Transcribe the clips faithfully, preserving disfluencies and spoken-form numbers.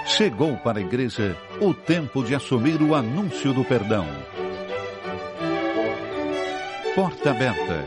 Chegou para a igreja o tempo de assumir o anúncio do perdão. Porta aberta.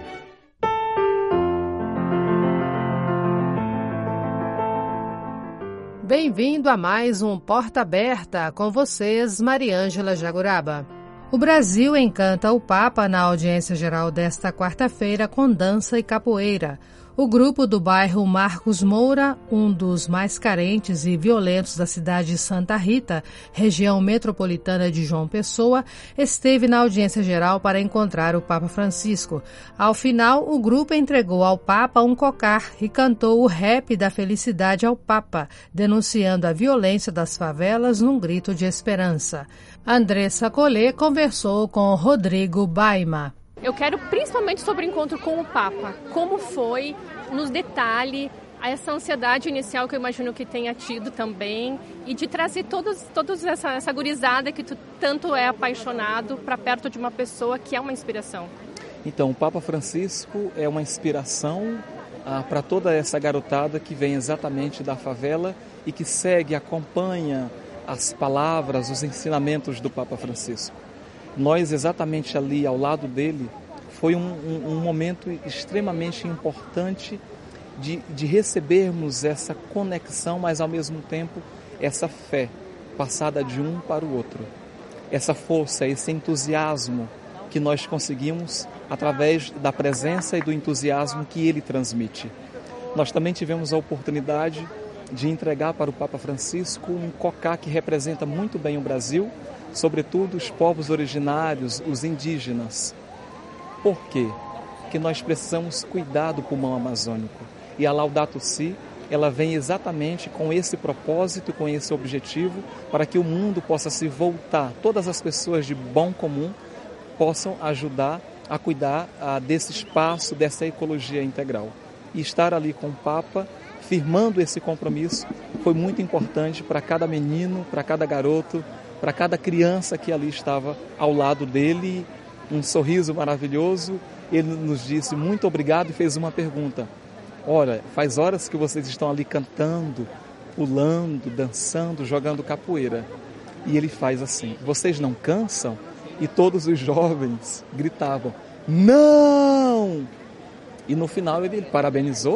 Bem-vindo a mais um Porta Aberta, com vocês, Mariângela Jaguraba. O Brasil encanta o Papa na audiência geral desta quarta-feira com dança e capoeira. O grupo do bairro Marcos Moura, um dos mais carentes e violentos da cidade de Santa Rita, região metropolitana de João Pessoa, esteve na audiência geral para encontrar o Papa Francisco. Ao final, o grupo entregou ao Papa um cocar e cantou o rap da felicidade ao Papa, denunciando a violência das favelas num grito de esperança. Andressa Collet conversou com Rodrigo Baima. Eu quero principalmente sobre o encontro com o Papa. Como foi, nos detalhe, essa ansiedade inicial que eu imagino que tenha tido também, e de trazer todos, todos essa, essa gurizada que tu tanto é apaixonado para perto de uma pessoa que é uma inspiração. Então, o Papa Francisco é uma inspiração ah, para toda essa garotada que vem exatamente da favela e que segue, acompanha as palavras, os ensinamentos do Papa Francisco. Nós, exatamente ali ao lado dele, foi um, um, um momento extremamente importante de, de recebermos essa conexão, mas ao mesmo tempo essa fé passada de um para o outro. Essa força, esse entusiasmo que nós conseguimos através da presença e do entusiasmo que ele transmite. Nós também tivemos a oportunidade de entregar para o Papa Francisco um cocá que representa muito bem o Brasil, sobretudo os povos originários, os indígenas. Por quê? Porque nós precisamos cuidar do pulmão amazônico. E a Laudato Si, ela vem exatamente com esse propósito, com esse objetivo, para que o mundo possa se voltar, todas as pessoas de bom comum possam ajudar a cuidar a, desse espaço, dessa ecologia integral. E estar ali com o Papa, firmando esse compromisso, foi muito importante para cada menino, para cada garoto, para cada criança que ali estava ao lado dele, um sorriso maravilhoso. Ele nos disse muito obrigado e fez uma pergunta. Olha, faz horas que vocês estão ali cantando, pulando, dançando, jogando capoeira. E ele faz assim, vocês não cansam? E todos os jovens gritavam, não! E no final ele parabenizou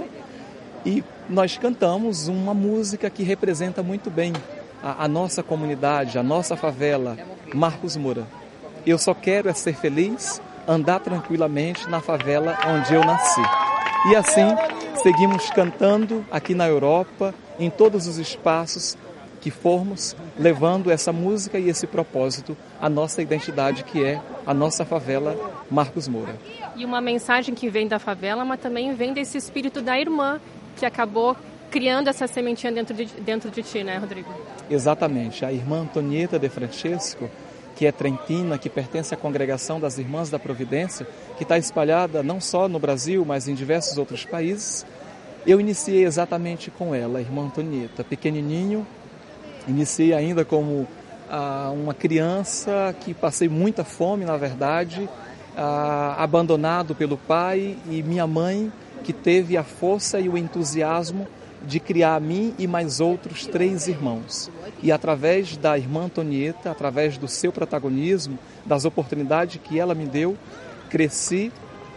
e nós cantamos uma música que representa muito bem A, a nossa comunidade, a nossa favela, Marcos Moura. Eu só quero é ser feliz, andar tranquilamente na favela onde eu nasci. E assim, seguimos cantando aqui na Europa, em todos os espaços que formos, levando essa música e esse propósito, a nossa identidade, que é a nossa favela, Marcos Moura. E uma mensagem que vem da favela, mas também vem desse espírito da irmã, que acabou criando essa sementinha dentro de, dentro de ti, né, Rodrigo? Exatamente. A irmã Antonieta de Francesco, que é trentina, que pertence à congregação das Irmãs da Providência, que está espalhada não só no Brasil, mas em diversos outros países, eu iniciei exatamente com ela, a irmã Antonieta. Pequenininho, iniciei ainda como ah, uma criança que passei muita fome, na verdade, ah, abandonado pelo pai, e minha mãe, que teve a força e o entusiasmo de criar a mim e mais outros três irmãos. E através da irmã Antonieta, através do seu protagonismo, das oportunidades que ela me deu, cresci,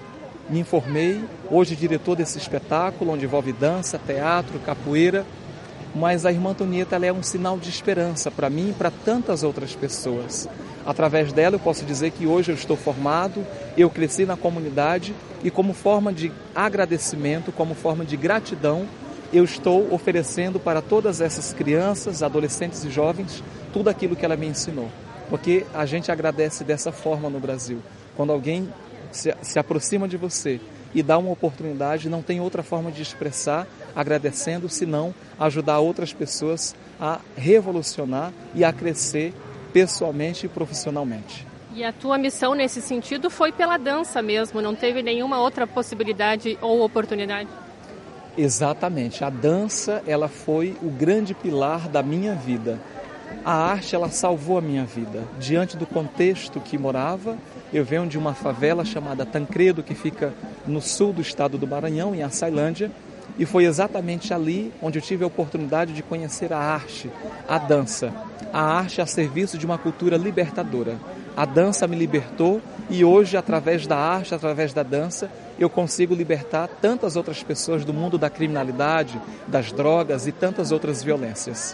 me informei, hoje diretor desse espetáculo, onde envolve dança, teatro, capoeira, mas a irmã Antonieta, ela é um sinal de esperança para mim e para tantas outras pessoas. Através dela eu posso dizer que hoje eu estou formado, eu cresci na comunidade e como forma de agradecimento, como forma de gratidão, eu estou oferecendo para todas essas crianças, adolescentes e jovens, tudo aquilo que ela me ensinou. Porque a gente agradece dessa forma no Brasil. Quando alguém se, se aproxima de você e dá uma oportunidade, não tem outra forma de expressar agradecendo, senão ajudar outras pessoas a revolucionar e a crescer pessoalmente e profissionalmente. E a tua missão nesse sentido foi pela dança mesmo, não teve nenhuma outra possibilidade ou oportunidade? Exatamente, a dança, ela foi o grande pilar da minha vida. A arte, ela salvou a minha vida. Diante do contexto que morava, eu venho de uma favela chamada Tancredo, que fica no sul do estado do Maranhão, em Açailândia, E foi exatamente ali onde eu tive a oportunidade de conhecer a arte, a dança. A arte a serviço de uma cultura libertadora. A dança me libertou e hoje, através da arte, através da dança, eu consigo libertar tantas outras pessoas do mundo da criminalidade, das drogas e tantas outras violências.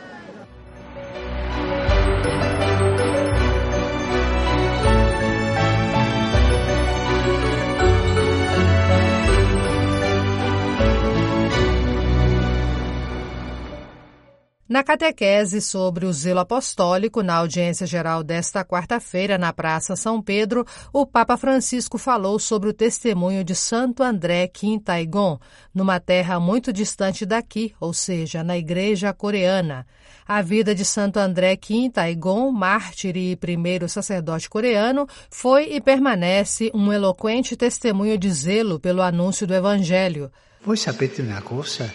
Na catequese sobre o zelo apostólico, na audiência geral desta quarta-feira, na Praça São Pedro, o Papa Francisco falou sobre o testemunho de Santo André Kim Tae-gon, numa terra muito distante daqui, ou seja, na Igreja Coreana. A vida de Santo André Kim Tae-gon, mártir e primeiro sacerdote coreano, foi e permanece um eloquente testemunho de zelo pelo anúncio do Evangelho. Voi sapete una cosa?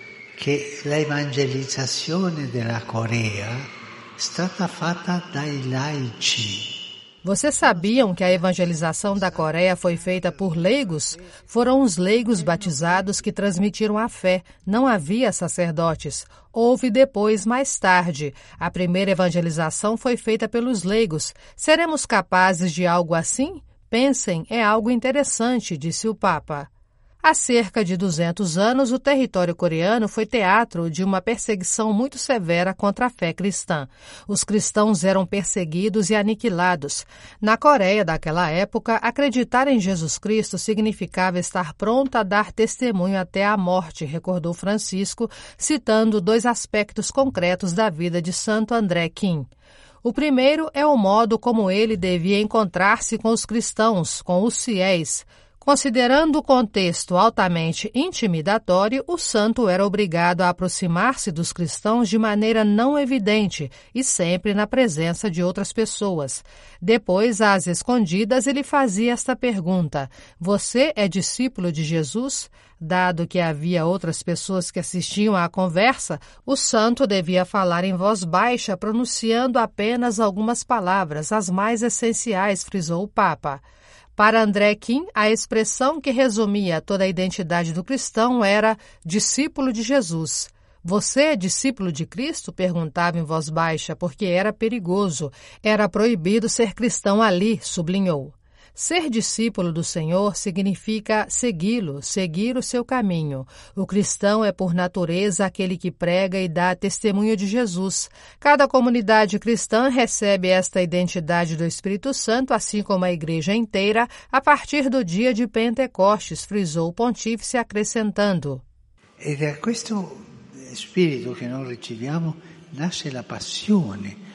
Che la evangelizzazione della Corea è stata fatta dai laici. Vocês sabiam que a evangelização da Coreia foi feita por leigos? Foram os leigos batizados que transmitiram a fé. Não havia sacerdotes. Houve depois, mais tarde. A primeira evangelização foi feita pelos leigos. Seremos capazes de algo assim? Pensem, é algo interessante, disse o Papa. Há cerca de duzentos anos, o território coreano foi teatro de uma perseguição muito severa contra a fé cristã. Os cristãos eram perseguidos e aniquilados. Na Coreia daquela época, acreditar em Jesus Cristo significava estar pronto a dar testemunho até a morte, recordou Francisco, citando dois aspectos concretos da vida de Santo André Kim. O primeiro é o modo como ele devia encontrar-se com os cristãos, com os fiéis. Considerando o contexto altamente intimidatório, o santo era obrigado a aproximar-se dos cristãos de maneira não evidente e sempre na presença de outras pessoas. Depois, às escondidas, ele fazia esta pergunta: você é discípulo de Jesus? Dado que havia outras pessoas que assistiam à conversa, o santo devia falar em voz baixa, pronunciando apenas algumas palavras, as mais essenciais, frisou o Papa. Para André Kim, a expressão que resumia toda a identidade do cristão era discípulo de Jesus. Você é discípulo de Cristo? Perguntava em voz baixa, porque era perigoso. Era proibido ser cristão ali, sublinhou. Ser discípulo do Senhor significa segui-lo, seguir o seu caminho. O cristão é, por natureza, aquele que prega e dá testemunho de Jesus. Cada comunidade cristã recebe esta identidade do Espírito Santo, assim como a igreja inteira, a partir do dia de Pentecostes, frisou o pontífice, acrescentando. E da questo spirito che noi riceviamo nasce la passione.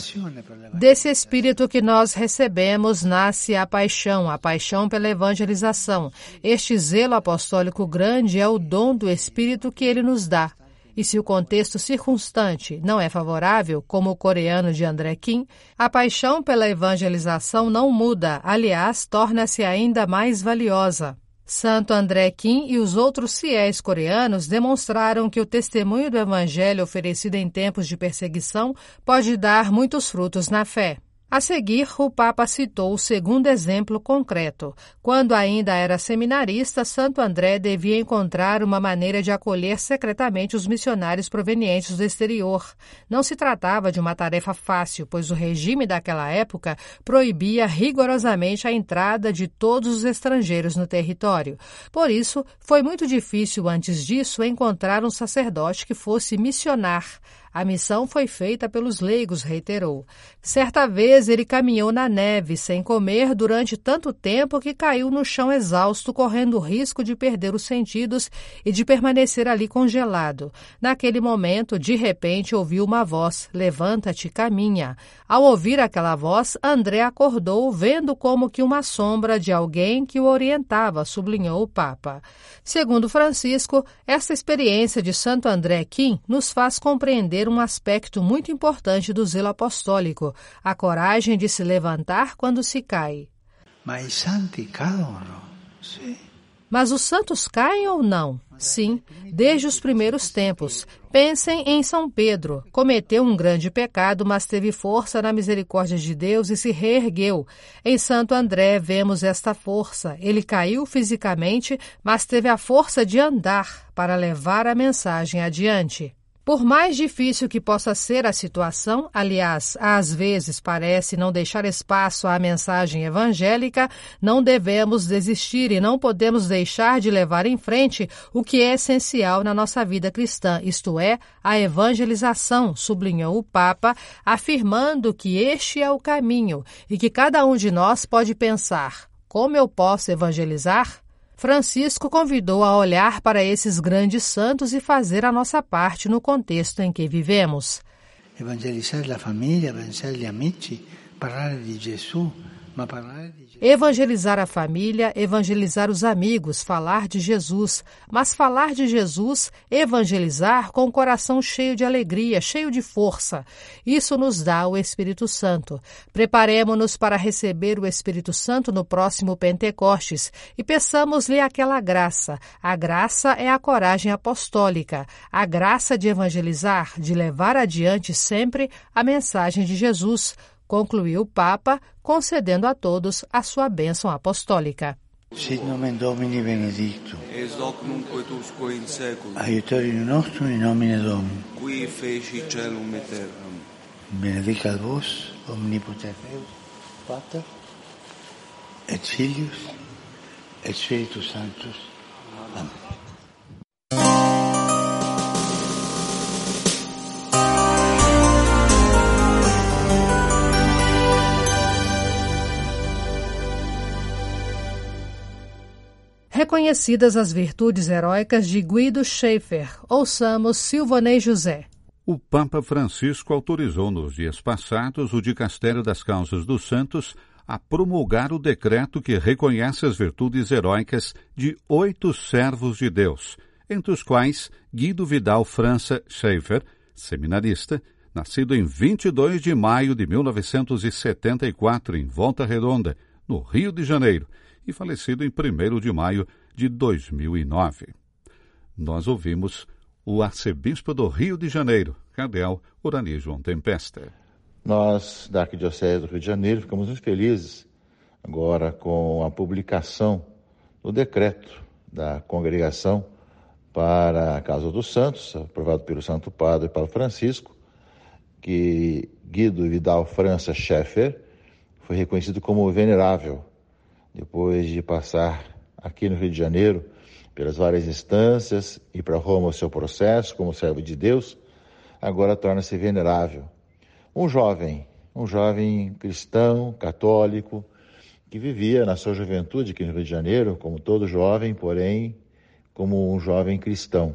Desse espírito que nós recebemos nasce a paixão, a paixão pela evangelização. Este zelo apostólico grande é o dom do Espírito que ele nos dá. E se o contexto circunstante não é favorável, como o coreano de André Kim, a paixão pela evangelização não muda, aliás, torna-se ainda mais valiosa. Santo André Kim e os outros fiéis coreanos demonstraram que o testemunho do Evangelho oferecido em tempos de perseguição pode dar muitos frutos na fé. A seguir, o Papa citou o segundo exemplo concreto. Quando ainda era seminarista, Santo André devia encontrar uma maneira de acolher secretamente os missionários provenientes do exterior. Não se tratava de uma tarefa fácil, pois o regime daquela época proibia rigorosamente a entrada de todos os estrangeiros no território. Por isso, foi muito difícil antes disso encontrar um sacerdote que fosse missionar. A missão foi feita pelos leigos, reiterou. Certa vez ele caminhou na neve sem comer durante tanto tempo que caiu no chão exausto, correndo o risco de perder os sentidos e de permanecer ali congelado. Naquele momento, de repente, ouviu uma voz: levanta-te, caminha. Ao ouvir aquela voz, André acordou, vendo como que uma sombra de alguém que o orientava, sublinhou o Papa. Segundo Francisco, essa experiência de Santo André Kim nos faz compreender um aspecto muito importante do zelo apostólico, a coragem de se levantar quando se cai. Ma i santi cadono, sì. Mas os santos caem ou não? Sim, desde os primeiros tempos. Pensem em São Pedro. Cometeu um grande pecado, mas teve força na misericórdia de Deus e se reergueu. Em Santo André vemos esta força. Ele caiu fisicamente, mas teve a força de andar para levar a mensagem adiante. Por mais difícil que possa ser a situação, aliás, às vezes parece não deixar espaço à mensagem evangélica, não devemos desistir e não podemos deixar de levar em frente o que é essencial na nossa vida cristã, isto é, a evangelização, sublinhou o Papa, afirmando que este é o caminho e que cada um de nós pode pensar: como eu posso evangelizar? Francisco convidou a olhar para esses grandes santos e fazer a nossa parte no contexto em que vivemos. Evangelizar a família, evangelizar os amigos, falar de Jesus. Evangelizar a família, evangelizar os amigos, falar de Jesus, mas falar de Jesus, evangelizar com o coração cheio de alegria, cheio de força. Isso nos dá o Espírito Santo. Preparemo-nos para receber o Espírito Santo no próximo Pentecostes e peçamos-lhe aquela graça. A graça é a coragem apostólica, a graça de evangelizar, de levar adiante sempre a mensagem de Jesus, concluiu o Papa, concedendo a todos a sua bênção apostólica. Sit nomen Domini benedictum. Ex hoc nunc et usque in seculum. Aiutorium nostrum in nomine Domini. Qui feci caelum et terram. Benedicat vos, omnipotens Deus, Pater, et Filius, et Spiritus Sanctus. Amen. Reconhecidas as virtudes heróicas de Guido Schaeffer, ouçamos Silvanei José. O Papa Francisco autorizou nos dias passados o Dicastério das Causas dos Santos a promulgar o decreto que reconhece as virtudes heróicas de oito servos de Deus, entre os quais Guido Vidal França Schaeffer, seminarista, nascido em vinte e dois de maio de mil novecentos e setenta e quatro em Volta Redonda, no Rio de Janeiro, e falecido em primeiro de maio de dois mil e nove. Nós ouvimos o arcebispo do Rio de Janeiro, cardeal Urani João Tempesta. Nós, da Arquidiocese do Rio de Janeiro, ficamos muito felizes agora com a publicação do decreto da Congregação para a Casa dos Santos, aprovado pelo Santo Padre Paulo Francisco, que Guido Vidal França Schaeffer foi reconhecido como venerável, depois de passar aqui no Rio de Janeiro pelas várias instâncias e para Roma o seu processo como servo de Deus, agora torna-se venerável. Um jovem, um jovem cristão, católico, que vivia na sua juventude aqui no Rio de Janeiro, como todo jovem, porém, como um jovem cristão,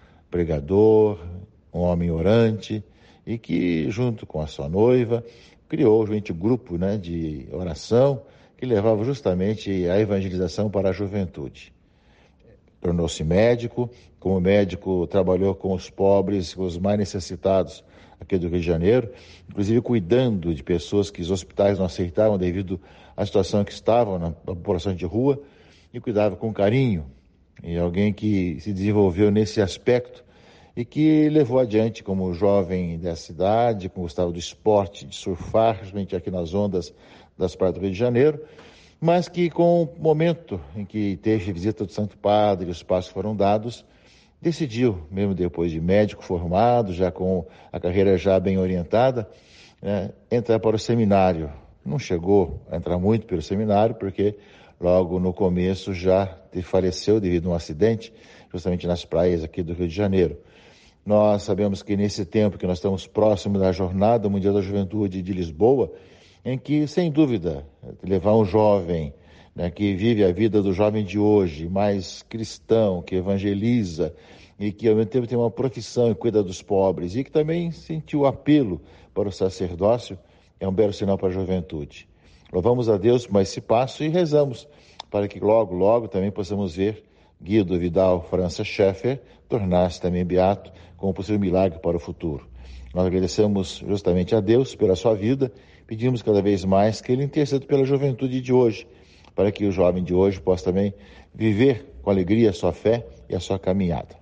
pregador, um homem orante, e que, junto com a sua noiva, criou um grupo, né, de oração que levava justamente a evangelização para a juventude. Tornou-se médico, como médico trabalhou com os pobres, com os mais necessitados aqui do Rio de Janeiro, inclusive cuidando de pessoas que os hospitais não aceitavam devido à situação em que estavam na população de rua, e cuidava com carinho. E alguém que se desenvolveu nesse aspecto e que levou adiante como jovem da cidade, como gostava do esporte, de surfar, justamente aqui nas ondas das praias do Rio de Janeiro, mas que com o momento em que teve visita do Santo Padre, os passos foram dados, decidiu, mesmo depois de médico formado, já com a carreira já bem orientada, né, entrar para o seminário. Não chegou a entrar muito pelo seminário, porque logo no começo já faleceu devido a um acidente, justamente nas praias aqui do Rio de Janeiro. Nós sabemos que nesse tempo que nós estamos próximos da Jornada Mundial da Juventude de Lisboa, em que, sem dúvida, levar um jovem, né, que vive a vida do jovem de hoje, mais cristão, que evangeliza e que ao mesmo tempo tem uma profissão e cuida dos pobres e que também sentiu o apelo para o sacerdócio, é um belo sinal para a juventude. Louvamos a Deus por esse passo e rezamos para que logo, logo também possamos ver Guido Vidal França Schaeffer tornar-se também beato com um possível milagre para o futuro. Nós agradecemos justamente a Deus pela sua vida, pedimos cada vez mais que Ele interceda pela juventude de hoje, para que o jovem de hoje possa também viver com alegria a sua fé e a sua caminhada.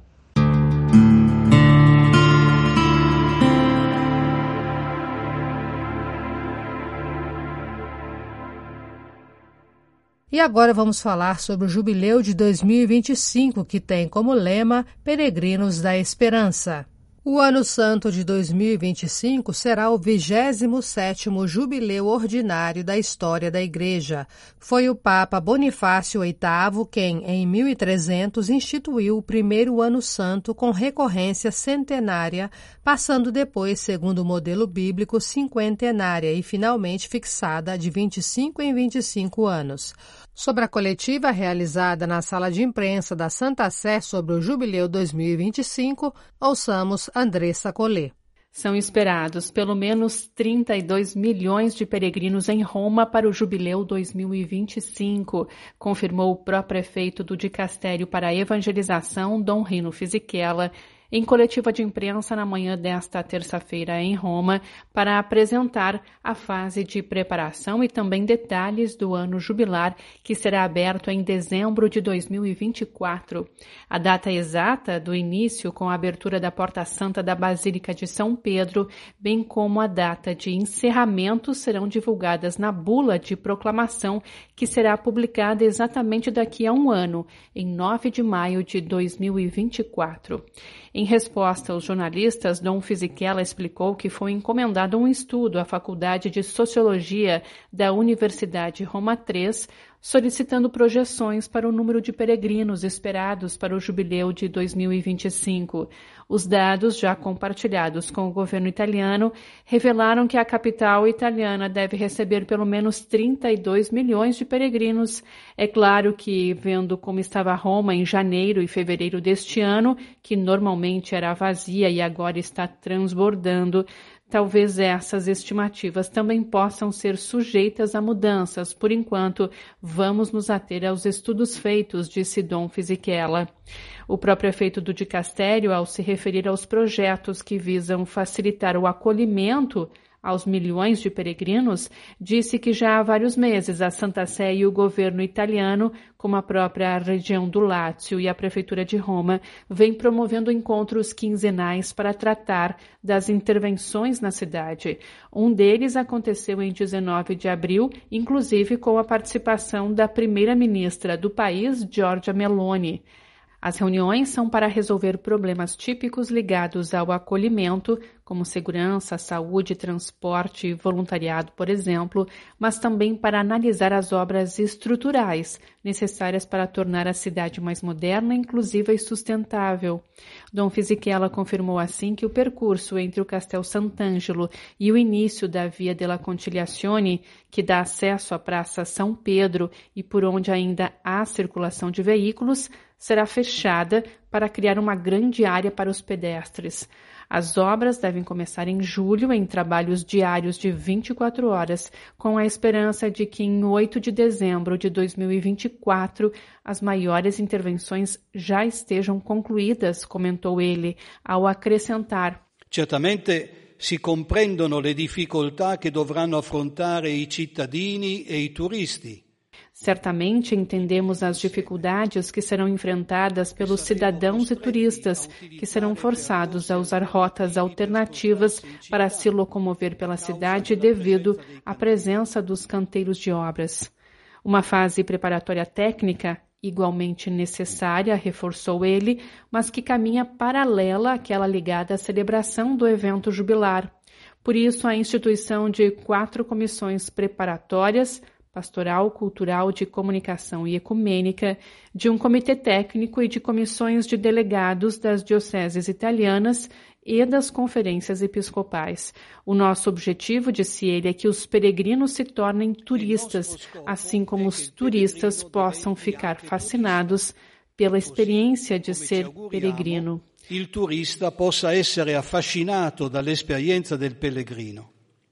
E agora vamos falar sobre o Jubileu de dois mil e vinte e cinco, que tem como lema Peregrinos da Esperança. O Ano Santo de dois mil e vinte e cinco será o vigésimo sétimo Jubileu Ordinário da história da Igreja. Foi o Papa Bonifácio oitavo quem, em mil e trezentos, instituiu o primeiro Ano Santo com recorrência centenária, passando depois, segundo o modelo bíblico, cinquentenária e finalmente fixada de vinte e cinco em vinte e cinco anos. Sobre a coletiva realizada na sala de imprensa da Santa Sé sobre o Jubileu dois mil e vinte e cinco, ouçamos Andressa Collet. São esperados pelo menos trinta e dois milhões de peregrinos em Roma para o Jubileu dois mil e vinte e cinco, confirmou o pró-prefeito do Dicastério para a Evangelização, Dom Rino Fisichella, em coletiva de imprensa na manhã desta terça-feira em Roma, para apresentar a fase de preparação e também detalhes do ano jubilar, que será aberto em dezembro de dois mil e vinte e quatro. A data exata do início, com a abertura da Porta Santa da Basílica de São Pedro, bem como a data de encerramento, serão divulgadas na bula de proclamação, que será publicada exatamente daqui a um ano, em nove de maio de dois mil e vinte e quatro. Em resposta aos jornalistas, Dom Fisichella explicou que foi encomendado um estudo à Faculdade de Sociologia da Universidade Roma três, solicitando projeções para o número de peregrinos esperados para o Jubileu de dois mil e vinte e cinco. Os dados, já compartilhados com o governo italiano, revelaram que a capital italiana deve receber pelo menos trinta e dois milhões de peregrinos. É claro que, vendo como estava Roma em janeiro e fevereiro deste ano, que normalmente era vazia e agora está transbordando, talvez essas estimativas também possam ser sujeitas a mudanças. Por enquanto, vamos nos ater aos estudos feitos, disse Dom Fisichella. O próprio prefeito do Dicastério, ao se referir aos projetos que visam facilitar o acolhimento aos milhões de peregrinos, disse que já há vários meses a Santa Sé e o governo italiano, como a própria região do Lácio e a Prefeitura de Roma, vêm promovendo encontros quinzenais para tratar das intervenções na cidade. Um deles aconteceu em dezenove de abril, inclusive com a participação da primeira-ministra do país, Giorgia Meloni. As reuniões são para resolver problemas típicos ligados ao acolhimento, como segurança, saúde, transporte e voluntariado, por exemplo, mas também para analisar as obras estruturais necessárias para tornar a cidade mais moderna, inclusiva e sustentável. Dom Fisichella confirmou assim que o percurso entre o Castel Sant'Angelo e o início da Via della Conciliazione, que dá acesso à Praça São Pedro e por onde ainda há circulação de veículos, será fechada para criar uma grande área para os pedestres. As obras devem começar em julho, em trabalhos diários de vinte e quatro horas, com a esperança de que em oito de dezembro de dois mil e vinte e quatro as maiores intervenções já estejam concluídas, comentou ele, ao acrescentar: Certamente si comprendono le difficoltà che dovranno affrontare i cittadini e i turisti. Certamente entendemos as dificuldades que serão enfrentadas pelos cidadãos e turistas, que serão forçados a usar rotas alternativas para se locomover pela cidade devido à presença dos canteiros de obras. Uma fase preparatória técnica, igualmente necessária, reforçou ele, mas que caminha paralela àquela ligada à celebração do evento jubilar. Por isso, a instituição de quatro comissões preparatórias, pastoral, cultural, de comunicação e ecumênica, de um comitê técnico e de comissões de delegados das dioceses italianas e das conferências episcopais. O nosso objetivo, disse ele, é que os peregrinos se tornem turistas, assim como os turistas possam ficar fascinados pela experiência de ser peregrino. Il turista possa essere affascinato dall'esperienza del pellegrino.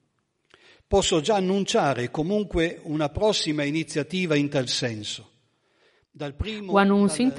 Posso già annunciare comunque una prossima iniziativa in tal senso. O anúncio, então,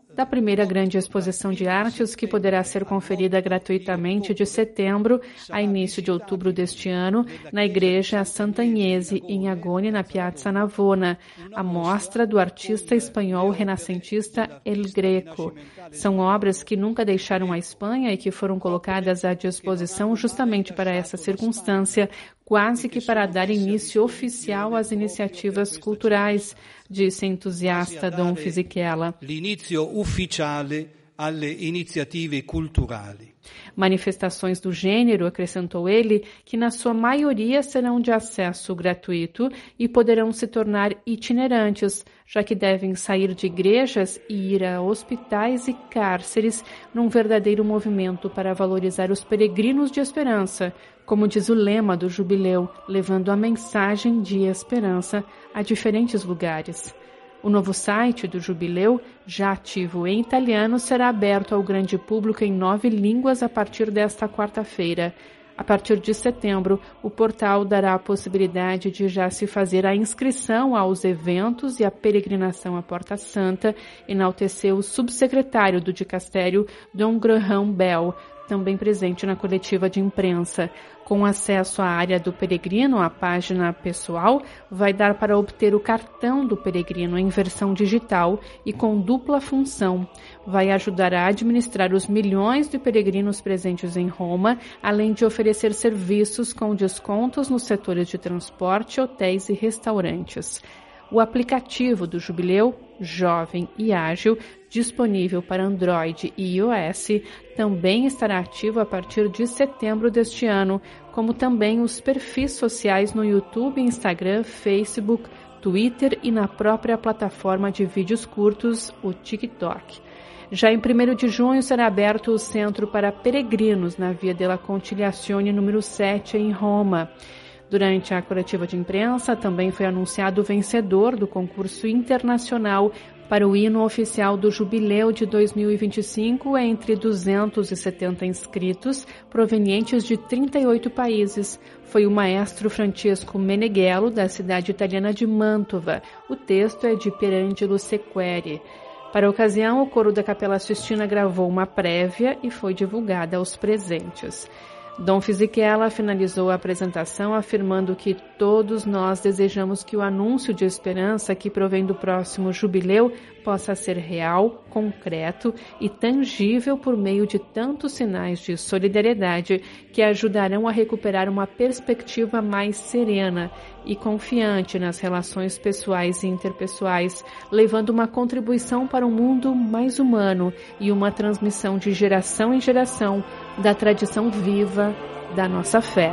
da primeira grande exposição de artes que poderá ser conferida gratuitamente de setembro a início de outubro deste ano na Igreja Santa Agnese, em Agone, na Piazza Navona, a mostra do artista espanhol renascentista El Greco. São obras que nunca deixaram a Espanha e que foram colocadas à disposição justamente para essa circunstância, quase que para dar início oficial às iniciativas culturais, disse entusiasta Dom Fisichella. L'inizio ufficiale alle iniziative culturali. Manifestações do gênero, acrescentou ele, que na sua maioria serão de acesso gratuito e poderão se tornar itinerantes, já que devem sair de igrejas e ir a hospitais e cárceres num verdadeiro movimento para valorizar os peregrinos de esperança, como diz o lema do jubileu, levando a mensagem de esperança a diferentes lugares. O novo site do Jubileu, já ativo em italiano, será aberto ao grande público em nove línguas a partir desta quarta-feira. A partir de setembro, o portal dará a possibilidade de já se fazer a inscrição aos eventos e a peregrinação à Porta Santa, enalteceu o subsecretário do dicastério, Dom Graham Bell, também presente na coletiva de imprensa. Com acesso à área do peregrino, a página pessoal vai dar para obter o cartão do peregrino em versão digital e com dupla função. Vai ajudar a administrar os milhões de peregrinos presentes em Roma, além de oferecer serviços com descontos nos setores de transporte, hotéis e restaurantes. O aplicativo do Jubileu, jovem e ágil, disponível para Android e iOS, também estará ativo a partir de setembro deste ano, como também os perfis sociais no YouTube, Instagram, Facebook, Twitter e na própria plataforma de vídeos curtos, o TikTok. Já em primeiro de junho será aberto o Centro para Peregrinos na Via della Conciliazione número sete, em Roma. Durante a coletiva de imprensa, também foi anunciado o vencedor do concurso internacional para o hino oficial do Jubileu de dois mil e vinte e cinco, entre duzentos e setenta inscritos, provenientes de trinta e oito países. Foi o maestro Francesco Meneghello, da cidade italiana de Mantova. O texto é de Pierangelo Sequeri. Para a ocasião, o coro da Capela Sistina gravou uma prévia e foi divulgada aos presentes. Dom Fisichella finalizou a apresentação afirmando que todos nós desejamos que o anúncio de esperança que provém do próximo jubileu possa ser real, concreto e tangível por meio de tantos sinais de solidariedade que ajudarão a recuperar uma perspectiva mais serena e confiante nas relações pessoais e interpessoais, levando uma contribuição para um mundo mais humano e uma transmissão de geração em geração da tradição viva da nossa fé.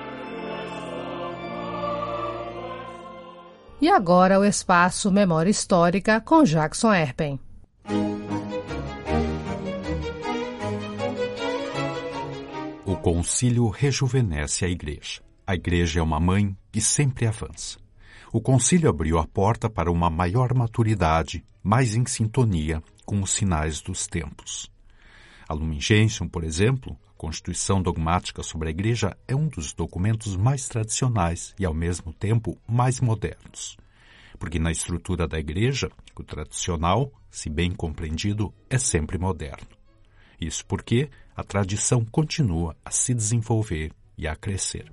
E agora o espaço Memória Histórica com Jackson Erpen. O concílio rejuvenesce a igreja. A igreja é uma mãe que sempre avança. O concílio abriu a porta para uma maior maturidade, mais em sintonia com os sinais dos tempos. A Lumen Gentium, por exemplo, a Constituição Dogmática sobre a Igreja, é um dos documentos mais tradicionais e, ao mesmo tempo, mais modernos. Porque na estrutura da Igreja, o tradicional, se bem compreendido, é sempre moderno. Isso porque a tradição continua a se desenvolver e a crescer.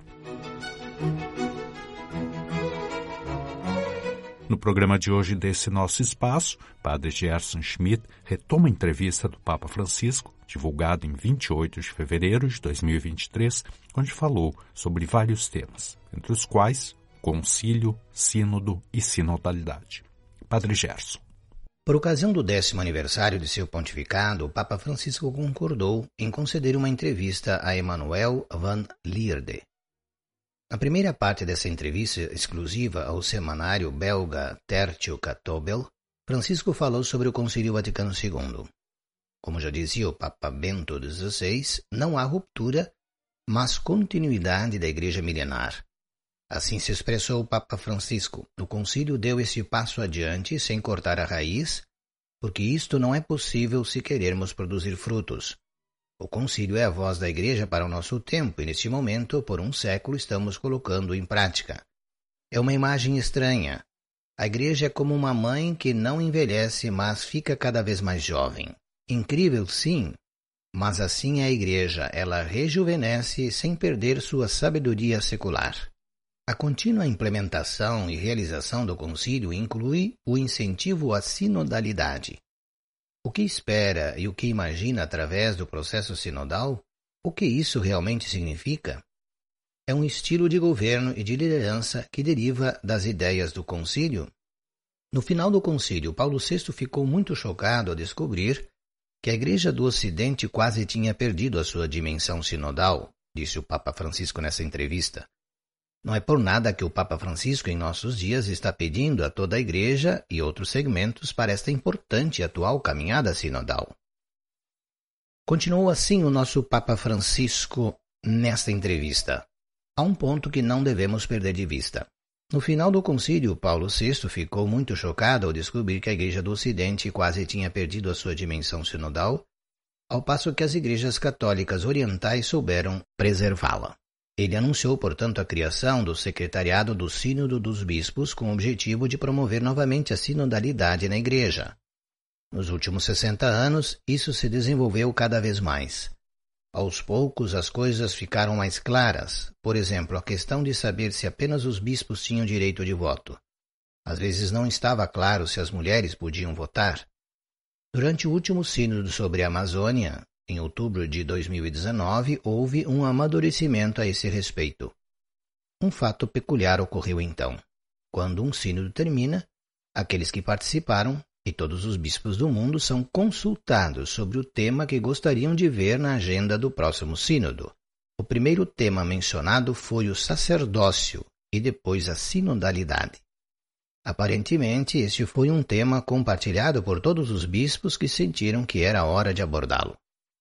No programa de hoje desse nosso espaço, Padre Gerson Schmidt retoma a entrevista do Papa Francisco, divulgada em vinte e oito de fevereiro de dois mil e vinte e três, onde falou sobre vários temas, entre os quais concílio, sínodo e sinodalidade. Padre Gerson. Por ocasião do décimo aniversário de seu pontificado, o Papa Francisco concordou em conceder uma entrevista a Emmanuel van Lierde. Na primeira parte dessa entrevista exclusiva ao semanário belga Tertio Catobel, Francisco falou sobre o Concílio Vaticano segundo. Como já dizia o Papa Bento dezesseis, não há ruptura, mas continuidade da Igreja milenar. Assim se expressou o Papa Francisco. O concílio deu esse passo adiante sem cortar a raiz, porque isto não é possível se querermos produzir frutos. O concílio é a voz da Igreja para o nosso tempo e, neste momento, por um século, estamos colocando em prática. É uma imagem estranha. A igreja é como uma mãe que não envelhece, mas fica cada vez mais jovem. Incrível, sim, mas assim é a igreja, ela rejuvenesce sem perder sua sabedoria secular. A contínua implementação e realização do concílio inclui o incentivo à sinodalidade. O que espera e o que imagina através do processo sinodal? O que isso realmente significa? É um estilo de governo e de liderança que deriva das ideias do concílio. No final do concílio, Paulo sexto ficou muito chocado ao descobrir que a Igreja do Ocidente quase tinha perdido a sua dimensão sinodal, disse o Papa Francisco nessa entrevista. Não é por nada que o Papa Francisco em nossos dias está pedindo a toda a Igreja e outros segmentos para esta importante e atual caminhada sinodal. Continuou assim o nosso Papa Francisco nesta entrevista. Há um ponto que não devemos perder de vista. No final do concílio, Paulo sexto ficou muito chocado ao descobrir que a Igreja do Ocidente quase tinha perdido a sua dimensão sinodal, ao passo que as igrejas católicas orientais souberam preservá-la. Ele anunciou, portanto, a criação do Secretariado do Sínodo dos Bispos com o objetivo de promover novamente a sinodalidade na Igreja. Nos últimos sessenta anos, isso se desenvolveu cada vez mais. Aos poucos, as coisas ficaram mais claras. Por exemplo, a questão de saber se apenas os bispos tinham direito de voto. Às vezes não estava claro se as mulheres podiam votar. Durante o último sínodo sobre a Amazônia, em outubro de dois mil e dezenove, houve um amadurecimento a esse respeito. Um fato peculiar ocorreu então. Quando um sínodo termina, aqueles que participaram e todos os bispos do mundo são consultados sobre o tema que gostariam de ver na agenda do próximo sínodo. O primeiro tema mencionado foi o sacerdócio e depois a sinodalidade. Aparentemente, este foi um tema compartilhado por todos os bispos que sentiram que era hora de abordá-lo.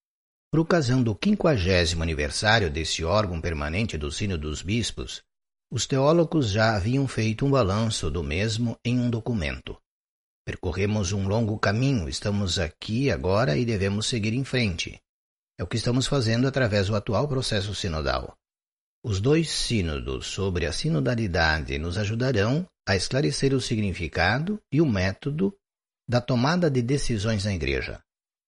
Por ocasião do quinquagésimo aniversário desse órgão permanente do Sínodo dos Bispos, os teólogos já haviam feito um balanço do mesmo em um documento. Percorremos um longo caminho, estamos aqui agora e devemos seguir em frente. É o que estamos fazendo através do atual processo sinodal. Os dois sínodos sobre a sinodalidade nos ajudarão a esclarecer o significado e o método da tomada de decisões na Igreja.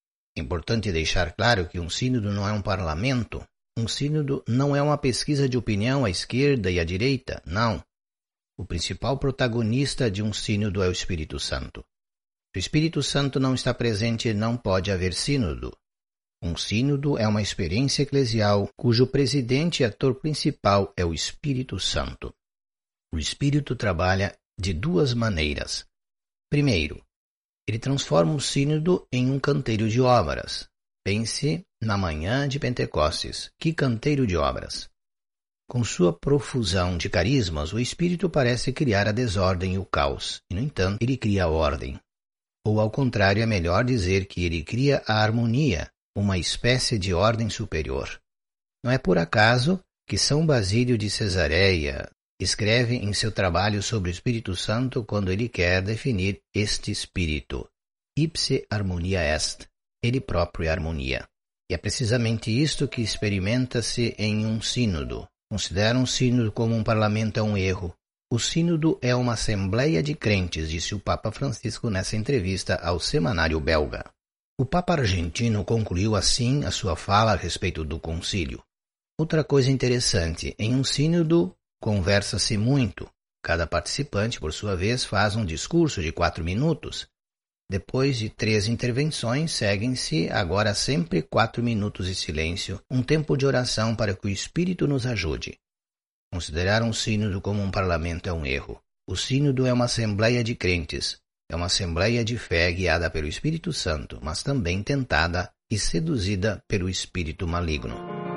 É importante deixar claro que um sínodo não é um parlamento, um sínodo não é uma pesquisa de opinião à esquerda e à direita, não. O principal protagonista de um sínodo é o Espírito Santo. Se o Espírito Santo não está presente, não pode haver sínodo. Um sínodo é uma experiência eclesial cujo presidente e ator principal é o Espírito Santo. O Espírito trabalha de duas maneiras. Primeiro, ele transforma o sínodo em um canteiro de obras. Pense na manhã de Pentecostes. Que canteiro de obras! Com sua profusão de carismas, o Espírito parece criar a desordem e o caos, e, no entanto, ele cria a ordem. Ou, ao contrário, é melhor dizer que ele cria a harmonia, uma espécie de ordem superior. Não é por acaso que São Basílio de Cesareia escreve em seu trabalho sobre o Espírito Santo quando ele quer definir este Espírito. Ipse harmonia est, ele próprio é harmonia. E é precisamente isto que experimenta-se em um sínodo. Considera um sínodo como um parlamento é um erro. O sínodo é uma assembleia de crentes, disse o Papa Francisco nessa entrevista ao semanário belga. O Papa argentino concluiu assim a sua fala a respeito do concílio. Outra coisa interessante, em um sínodo conversa-se muito. Cada participante, por sua vez, faz um discurso de quatro minutos. Depois de três intervenções, seguem-se agora sempre quatro minutos de silêncio, um tempo de oração para que o Espírito nos ajude. Considerar um sínodo como um parlamento é um erro. O sínodo é uma assembleia de crentes, é uma assembleia de fé guiada pelo Espírito Santo, mas também tentada e seduzida pelo espírito maligno.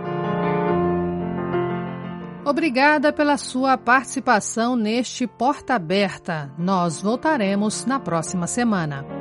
Obrigada pela sua participação neste Porta Aberta. Nós voltaremos na próxima semana.